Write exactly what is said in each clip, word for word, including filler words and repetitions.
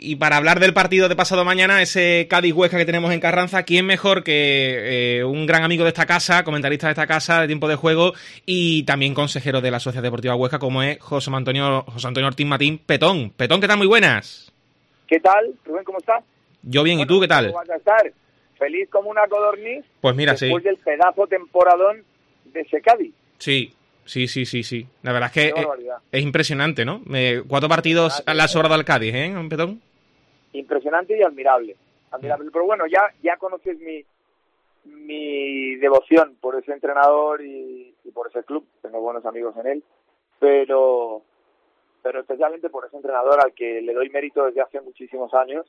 y para hablar del partido de pasado mañana, ese Cádiz-Huesca que tenemos en Carranza, ¿quién mejor que eh, un gran amigo de esta casa, comentarista de esta casa, de Tiempo de Juego, y también consejero de la Sociedad Deportiva Huesca, como es José Antonio, José Antonio Ortiz Matín Petón? Petón, ¿qué tal? Muy buenas. ¿Qué tal, Rubén? ¿Cómo estás? Yo bien, bueno, ¿y tú qué tal? ¿Cómo vas a estar? Feliz como una codorniz. Pues mira, después sí. del pedazo temporadón de ese Cádiz. Sí. Sí, sí, sí, sí. La verdad es que es, es impresionante, ¿no? Eh, cuatro partidos le ha sobrado al Cádiz, ¿eh, Petón? Impresionante y admirable. Admirable. Pero bueno, ya, ya conoces mi, mi devoción por ese entrenador y, y por ese club. Tengo buenos amigos en él. Pero, pero especialmente por ese entrenador al que le doy mérito desde hace muchísimos años,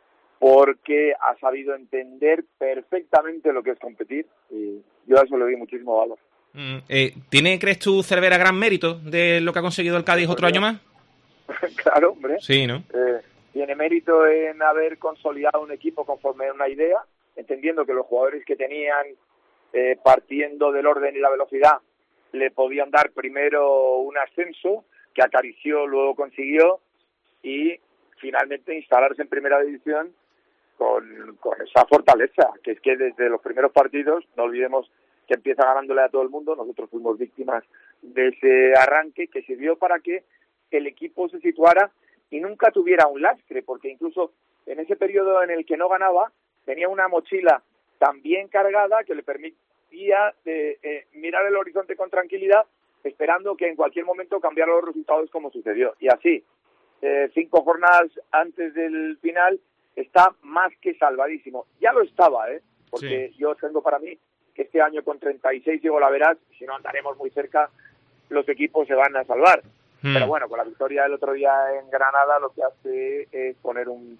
porque ha sabido entender perfectamente lo que es competir. Y yo a eso le doy muchísimo valor. Eh, ¿Tiene, crees tú, Cervera gran mérito de lo que ha conseguido el Cádiz otro año más? Claro, hombre. Sí, ¿no? Eh, tiene mérito en haber consolidado un equipo conforme a una idea, entendiendo que los jugadores que tenían, eh, partiendo del orden y la velocidad, le podían dar primero un ascenso, que acarició, luego consiguió, y finalmente instalarse en primera división con, con esa fortaleza, que es que desde los primeros partidos, no olvidemos que empieza ganándole a todo el mundo. Nosotros fuimos víctimas de ese arranque que sirvió para que el equipo se situara y nunca tuviera un lastre, porque incluso en ese periodo en el que no ganaba, tenía una mochila tan bien cargada que le permitía eh, eh, mirar el horizonte con tranquilidad, esperando que en cualquier momento cambiara los resultados como sucedió. Y así, eh, cinco jornadas antes del final, está más que salvadísimo. Ya lo estaba, ¿eh? Porque sí. Yo tengo para mí que este año con treinta y seis llegó la verás, si no andaremos muy cerca, los equipos se van a salvar. Hmm. Pero bueno, con la victoria del otro día en Granada lo que hace es poner un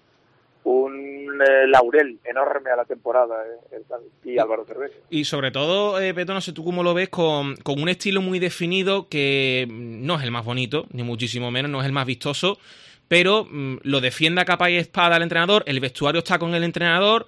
un eh, laurel enorme a la temporada eh, el, y Álvaro Cervera. Y sobre todo, eh, Peto, no sé tú cómo lo ves, con, con un estilo muy definido que no es el más bonito, ni muchísimo menos, no es el más vistoso, pero mmm, lo defiende a capa y espada el entrenador, el vestuario está con el entrenador.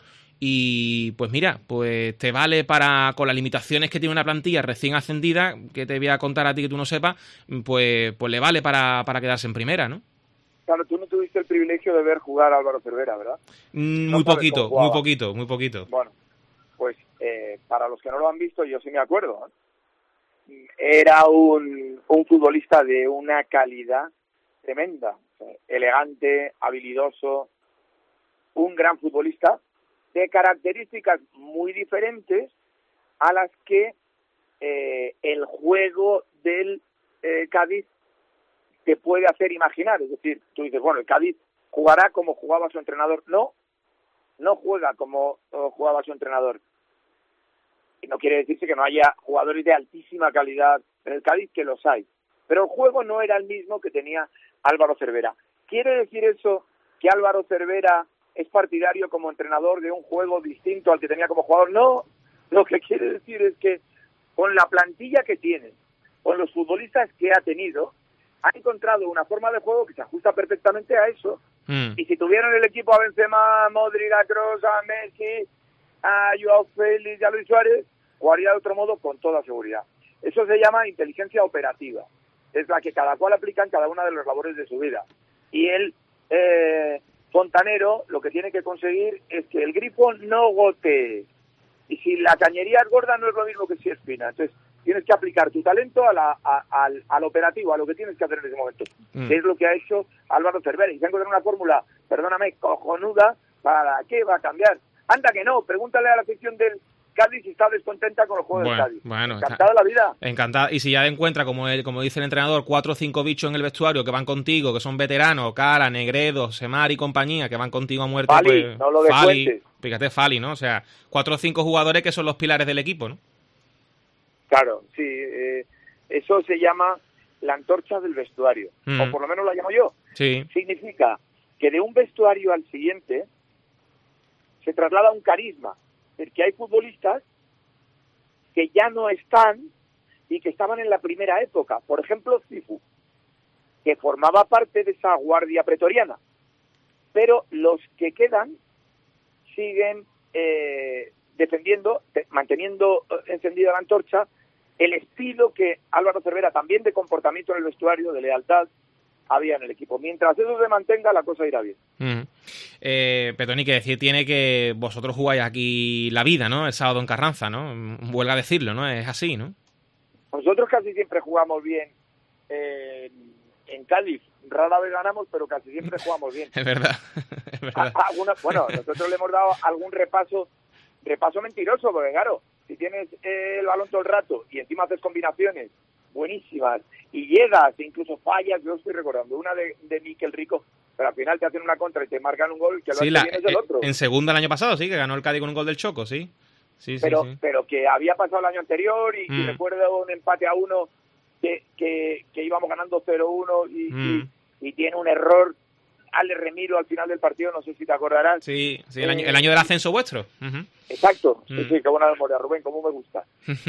Y pues mira, pues te vale para, con las limitaciones que tiene una plantilla recién ascendida, que te voy a contar a ti que tú no sepas, pues, pues le vale para, para quedarse en primera, ¿no? Claro, tú no tuviste el privilegio de ver jugar a Álvaro Cervera, ¿verdad? Mm, muy no poquito, muy poquito, muy poquito. Bueno, pues eh, para los que no lo han visto, yo sí me acuerdo, ¿eh? Era un, un futbolista de una calidad tremenda, o sea, elegante, habilidoso, un gran futbolista, de características muy diferentes a las que eh, el juego del eh, Cádiz te puede hacer imaginar. Es decir, tú dices, bueno, el Cádiz jugará como jugaba su entrenador. No, no juega como uh, jugaba su entrenador. Y no quiere decirse que no haya jugadores de altísima calidad en el Cádiz, que los hay. Pero el juego no era el mismo que tenía Álvaro Cervera. ¿Quiere decir eso que Álvaro Cervera es partidario como entrenador de un juego distinto al que tenía como jugador? No, lo que quiere decir es que con la plantilla que tiene, con los futbolistas que ha tenido, ha encontrado una forma de juego que se ajusta perfectamente a eso. Mm. Y si tuvieran el equipo a Benzema, a Modric, a Kroos, a Messi, a Joao Félix y a Luis Suárez, jugaría de otro modo con toda seguridad. Eso se llama inteligencia operativa. Es la que cada cual aplica en cada una de las labores de su vida. Y él... Eh, Fontanero lo que tiene que conseguir es que el grifo no gotee. Y si la cañería es gorda, no es lo mismo que si es fina. Entonces, tienes que aplicar tu talento a la, a, al, al operativo, a lo que tienes que hacer en ese momento. Mm. Que es lo que ha hecho Álvaro Cervera. Y se ha encontrado una fórmula, perdóname, cojonuda, ¿para qué va a cambiar? Anda que no, pregúntale a la afición del Cádiz si está descontenta con los juegos bueno, del Cádiz. Bueno, encantada está, la vida. Encantada. Y si ya encuentra, como el, como dice el entrenador, cuatro o cinco bichos en el vestuario que van contigo, que son veteranos, Cara, Negredo, Semar y compañía, que van contigo a muerte. Fali, pues, no lo Fali, descuentes. Fíjate, Fali, ¿no? O sea, cuatro o cinco jugadores que son los pilares del equipo, ¿no? Claro, sí. Eh, eso se llama la antorcha del vestuario. Mm. O por lo menos la llamo yo. Sí. Significa que de un vestuario al siguiente se traslada un carisma. Porque hay futbolistas que ya no están y que estaban en la primera época. Por ejemplo, Cifu, que formaba parte de esa guardia pretoriana. Pero los que quedan siguen eh, defendiendo, de, manteniendo encendida la antorcha, el estilo que Álvaro Cervera, también de comportamiento en el vestuario, de lealtad, había en el equipo. Mientras eso se mantenga, la cosa irá bien. Mm. Eh, Petón, y que decir tiene que vosotros jugáis aquí la vida, ¿no? El sábado en Carranza, ¿no? Huelga decirlo, ¿no? Es así, ¿no? Nosotros casi siempre jugamos bien eh, en Cádiz. Rara vez ganamos, pero casi siempre jugamos bien. Es verdad. Es verdad. A, alguna, bueno, nosotros le hemos dado algún repaso, repaso mentiroso, porque claro, si tienes eh, el balón todo el rato y encima haces combinaciones buenísimas y llegas e incluso fallas, yo estoy recordando una de, de Miquel Rico, pero al final te hacen una contra y te marcan un gol que lo sí, hace la, bien es el otro. En segunda el año pasado, sí, que ganó el Cádiz con un gol del Choco, sí. Sí, pero, sí, sí. pero que había pasado el año anterior y, mm. y recuerdo un empate a uno que, que, que íbamos ganando cero uno y, mm. y, y tiene un error Ale Remiro al final del partido, no sé si te acordarás. Sí, sí, el, eh, año, el año del ascenso vuestro. Uh-huh. Exacto, mm. sí, sí, qué buena memoria, Rubén, cómo me gusta.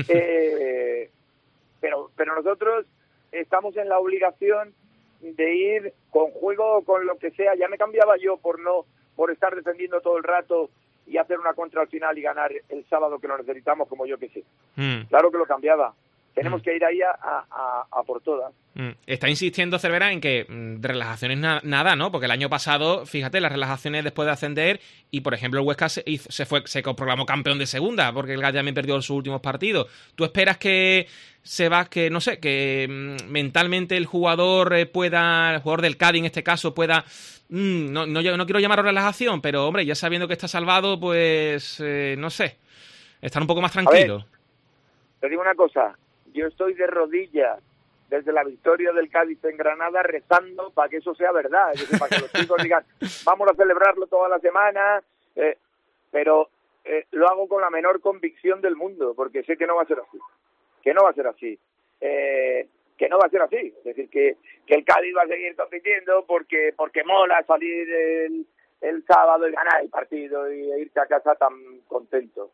eh, pero, pero nosotros estamos en la obligación de ir con juego, con lo que sea. Ya me cambiaba yo por no por estar defendiendo todo el rato y hacer una contra al final y ganar el sábado que lo necesitamos, como yo que sé. Mm. Claro que lo cambiaba. Tenemos mm. que ir ahí a, a, a por todas. Mm. Está insistiendo Cervera en que de relajaciones na- nada, ¿no? Porque el año pasado, fíjate, las relajaciones después de ascender y, por ejemplo, el Huesca se, hizo, se fue se proclamó campeón de segunda porque el Gallarme perdió sus últimos partidos. ¿Tú esperas que se va, que no sé, que mm, mentalmente el jugador eh, pueda, el jugador del Cádiz en este caso pueda... Mm, no, no, no quiero llamarlo relajación, pero, hombre, ya sabiendo que está salvado, pues, eh, no sé, estar un poco más tranquilo? A ver, te digo una cosa. Yo estoy de rodillas desde la victoria del Cádiz en Granada rezando para que eso sea verdad, es decir, para que los chicos digan, vamos a celebrarlo toda la semana, eh, pero eh, lo hago con la menor convicción del mundo, porque sé que no va a ser así, que no va a ser así, eh, que no va a ser así, es decir, que, que el Cádiz va a seguir compitiendo porque porque mola salir el, el sábado y ganar el partido y irte a casa tan contento.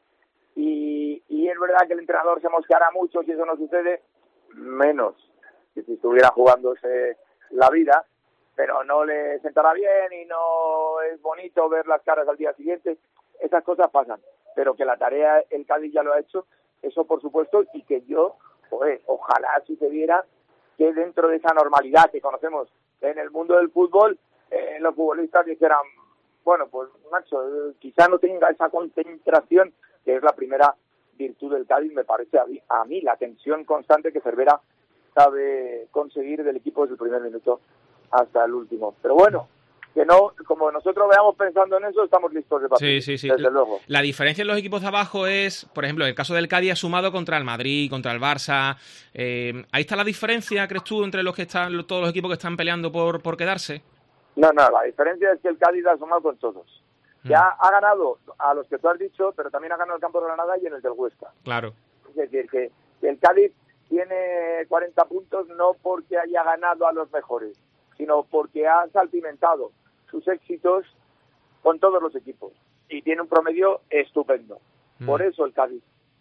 Y, y es verdad que el entrenador se mosqueará mucho si eso no sucede, menos que si estuviera jugándose la vida, pero no le sentará bien y no es bonito ver las caras al día siguiente. Esas cosas pasan, pero que la tarea el Cádiz ya lo ha hecho, eso por supuesto, y que yo, pues, ojalá sucediera que dentro de esa normalidad que conocemos en el mundo del fútbol, eh, los futbolistas dijeran, bueno, pues macho, eh, quizá no tenga esa concentración, que es la primera virtud del Cádiz, me parece a mí, a mí la tensión constante que Cervera sabe conseguir del equipo desde el primer minuto hasta el último. Pero bueno, que no, como nosotros veamos pensando en eso, estamos listos de partido, sí, sí, sí. desde luego. La diferencia en los equipos de abajo es, por ejemplo, el caso del Cádiz ha sumado contra el Madrid, contra el Barça. Eh, ¿Ahí está la diferencia, crees tú, entre los que están todos los equipos que están peleando por, por quedarse? No, no, la diferencia es que el Cádiz ha sumado con todos. Ya ha ganado a los que tú has dicho, pero también ha ganado el campo de Granada y en el del Huesca. Claro. Es decir, que, que el Cádiz tiene cuarenta puntos no porque haya ganado a los mejores, sino porque ha salpimentado sus éxitos con todos los equipos. Y tiene un promedio estupendo. Mm. Por eso el Cádiz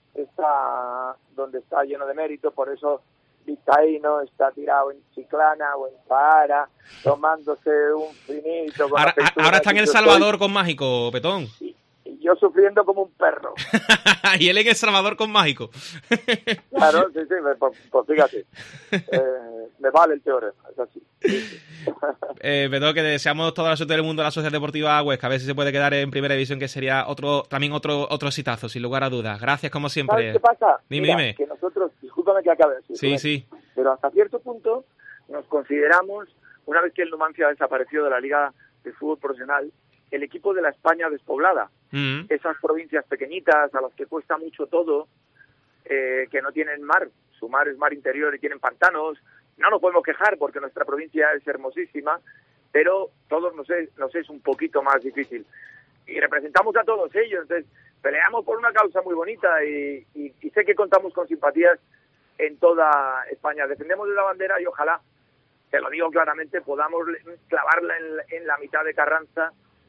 está donde está, lleno de mérito, por eso Vizcaíno está tirado en Chiclana o en Zahara, tomándose un finito. Con ahora, ahora está en El Salvador estoy... con Mágico, Petón. Y, y yo sufriendo como un perro. Y él en El Salvador con Mágico. Claro, sí, sí, pues, pues fíjate. Eh, me vale el teorema, es así. Sí, sí. eh, Petón, que deseamos toda la suerte del mundo a la Sociedad Deportiva Huesca, a ver si se puede quedar en primera división, que sería otro también otro otro exitazo, sin lugar a dudas. Gracias, como siempre. ¿Sabes qué pasa? Dime, Mira, dime. Que nosotros, discúlpame que acabe así. Sí, sí. Pero hasta cierto punto nos consideramos, una vez que el Numancia ha desaparecido de la Liga de Fútbol Profesional, el equipo de la España despoblada. Mm. Esas provincias pequeñitas a las que cuesta mucho todo, eh, que no tienen mar, su mar es mar interior y tienen pantanos. No nos podemos quejar porque nuestra provincia es hermosísima, pero todos nos es, nos es un poquito más difícil. Y representamos a todos ellos, entonces peleamos por una causa muy bonita y, y, y sé que contamos con simpatías en toda España. Defendemos la bandera y ojalá, te lo digo claramente, podamos clavarla en, en la mitad de Carranza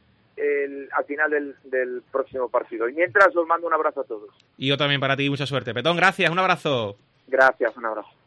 el, al final del, del próximo partido. Y mientras os mando un abrazo a todos. Y yo también para ti, mucha suerte. Petón, gracias, un abrazo. Gracias, un abrazo.